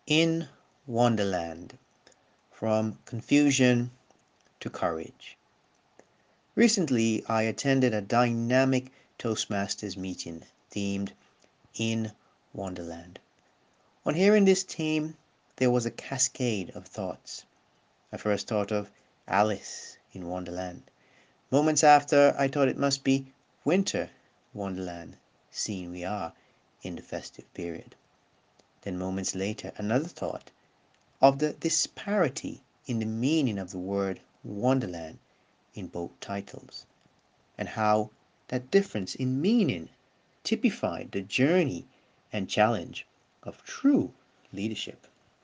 In Wonderland, from confusion to courage. Recently, I attended a dynamic Toastmasters meeting themed In Wonderland. On hearing this theme, there was a cascade of thoughts. I first thought of Alice in Wonderland. Moments after, I thought it must be Winter Wonderland, seeing we are in the festive period. Then moments later, another thought of the disparity in the meaning of the word Wonderland in both titles, and how that difference in meaning typified the journey and challenge of true leadership.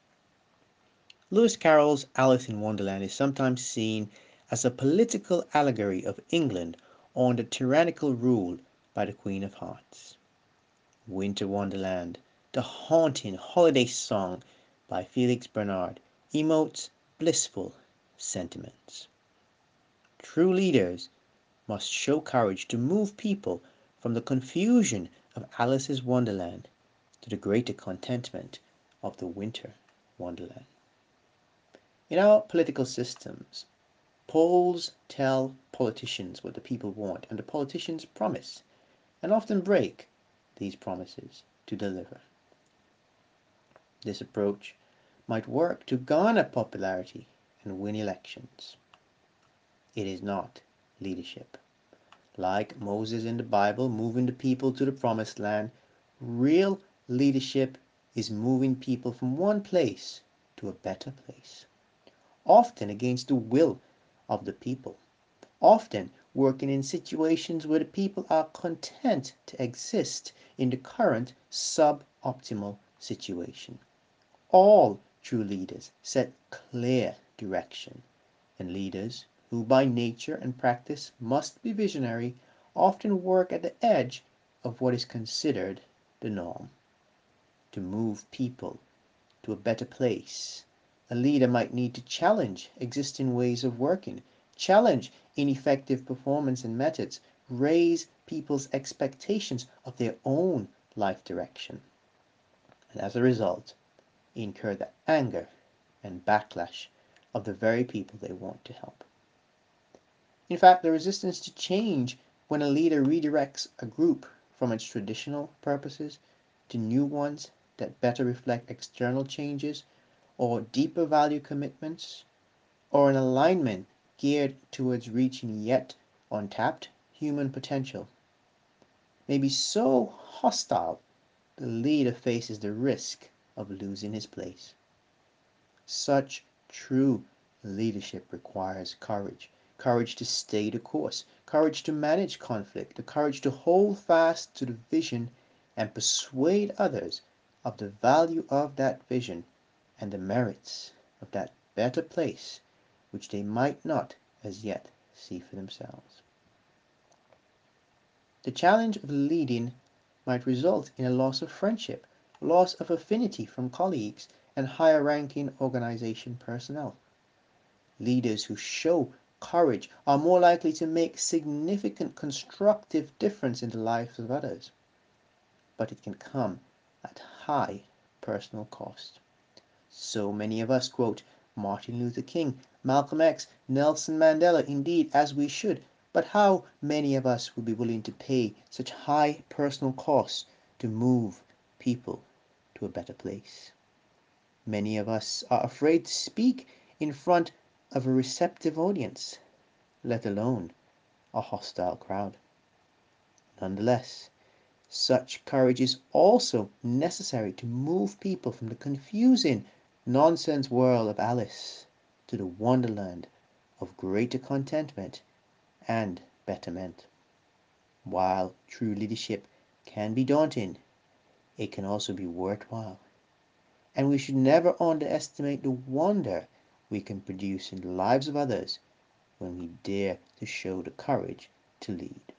Lewis Carroll's Alice in Wonderland is sometimes seen as a political allegory of England under tyrannical rule by the Queen of Hearts. Winter Wonderland, the haunting holiday song by Felix Bernard, emotes blissful sentiments. True leaders must show courage to move people from the confusion of Alice's Wonderland to the greater contentment of the Winter Wonderland. In our political systems, polls tell politicians what the people want, and the politicians promise and often break these promises to deliver. This approach might work to garner popularity and win elections. It is not leadership. Like Moses in the Bible moving the people to the promised land, real leadership is moving people from one place to a better place, often against the will of the people, often working in situations where the people are content to exist in the current suboptimal situation. All true leaders set clear direction, and leaders who by nature and practice must be visionary often work at the edge of what is considered the norm. To move people to a better place, a leader might need to challenge existing ways of working, challenge ineffective performance and methods, raise people's expectations of their own life direction, and as a result, incur the anger and backlash of the very people they want to help. In fact, the resistance to change when a leader redirects a group from its traditional purposes to new ones that better reflect external changes or deeper value commitments, or an alignment geared towards reaching yet untapped human potential, may be so hostile the leader faces the risk of losing his place. Such true leadership requires courage. Courage to stay the course, courage to manage conflict, the courage to hold fast to the vision and persuade others of the value of that vision and the merits of that better place which they might not as yet see for themselves. The challenge of leading might result in a loss of friendship, loss of affinity from colleagues and higher ranking organization personnel. Leaders who show courage are more likely to make significant constructive difference in the lives of others, but it can come at high personal cost. So many of us quote Martin Luther King, Malcolm X, Nelson Mandela, indeed, as we should, but how many of us would be willing to pay such high personal costs to move people to a better place? Many of us are afraid to speak in front of a receptive audience, let alone a hostile crowd. Nonetheless, such courage is also necessary to move people from the confusing nonsense world of Alice to the wonderland of greater contentment and betterment. While true leadership can be daunting, it can also be worthwhile, and we should never underestimate the wonder we can produce in the lives of others when we dare to show the courage to lead.